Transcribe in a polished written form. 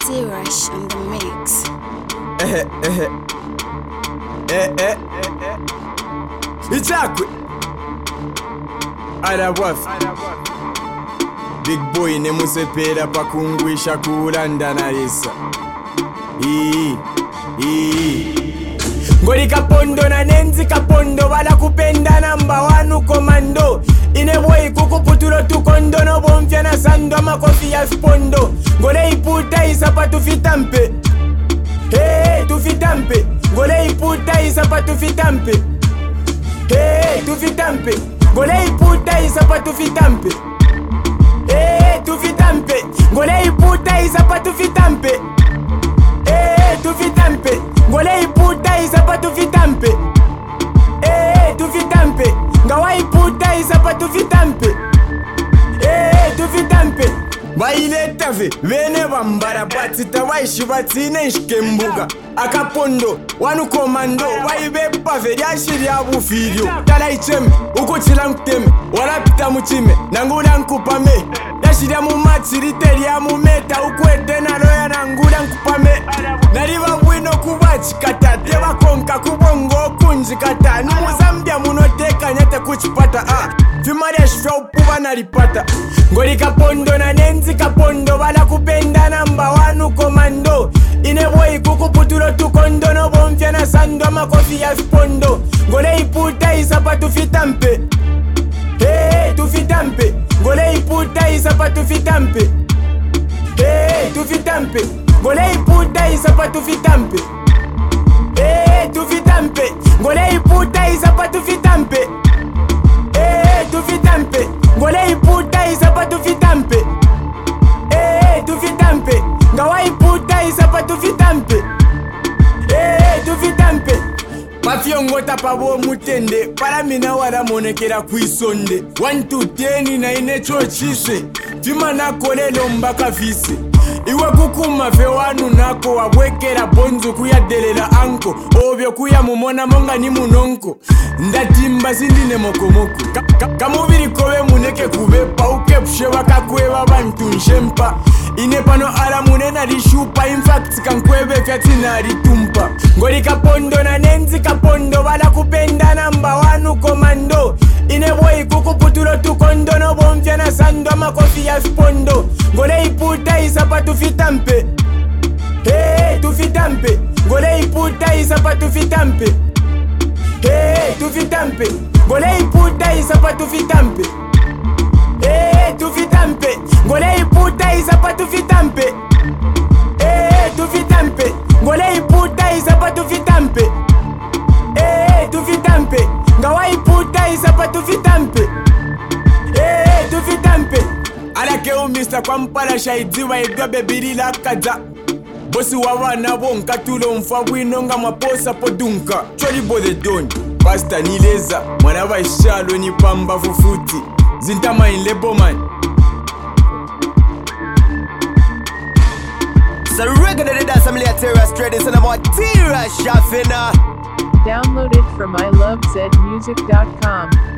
T-Rush on the mix. Ichakwe Arawafu Big boy nemusepera pakungwisha kulanda narisa Ngori kapondo na nenzi kapondo Wala kupenda namba wanu komando Ine boy kukuputulo tukondo No bomfya na sando makofi ya spondo Ngole iputa isapa tufitampe Hey tufitampe Ngole iputa isapa tufitampe Hey tufitampe Ngole iputa isapa tufitampe Hey tufitampe Ngole iputa isapa tufitampe Hey tufitampe Ngole iputa isapa tufitampe Hey tufitampe Ngawa iputa isapa tufitampe Hey tufitampe Wailetafe vene bambara batita waishi batine nshikembuga akapondo wanu komando waibepave lyashiri abufirio tala icheme ukuchila nkuteme walapita muchime nangula nkupame lyashiri amumatsirite lyamumeta ukwete naloya nangula nkupame naliba bwino kubachikata tebakonka kubongo kunjikata numuzambia munoteka nyate kuchipata Vimari shwa upuba nalipata Ngori kapondo na nenzi kapondo Wala kupenda namba wanu komando Ine boy kukuputulo tukondo No bomfya na sando makofi ya spondo Ngole iputa isapa tufitampe Hey tufitampe Ngole iputa isapa tufitampe Hey tufitampe Ngole iputa isapa tufitampe Hey tufitampe Ngole iputa isapa tufitampe tufitampe Ngole iputa isapa tufitampe tufitampe Ngawa iputa isapa tufitampe tufitampe Mafyongota pabo mutende Para mina wala monekera kuisonde 1 to 10 na ine chochise Fima nako lelo mbaka vise Iwe kukuma fe wanu nako wabwekera bonzo kuyadelela anko Obyo kuya mumona monga ni munonko Ndatimba sindine mokomoko Kamubiri kowe muneke kubepa Ukepshe wakakweba bantu nshempa Ine pano ala munena rishupa In fact kankwebe katina ritumpa Ngori kapondo na nenzi kapondo Wala kupenda namba wanu komando Ine boy kukuputulo tukondo No bomfya na sando makofi ya spondo Ngole iputa isapa tufitampe Hey tufitampe Ngole iputa isapa tufitampe Hey tufitampe Ngole iputa isapa tufitampe Hey tufitampe Ngole iputa isapa tufitampe Hey tufitampe Ngole iputa isapa tufitampe Hey tufitampe Ngawa iputa isapa tufitampe Hey tufitampe Alake umista kwa mpala shaidiwa igwa bebiri la kaza Bosi wawana bonka tulo mfa winonga maposa podunka Choli bode doni Pasta nileza Mwana wa ishalo ni pamba fufuti Zintama in lebo man So regularly that's some little T-Rush trading So I'm on T-Rush shopping Download it from ilovezmusic.com.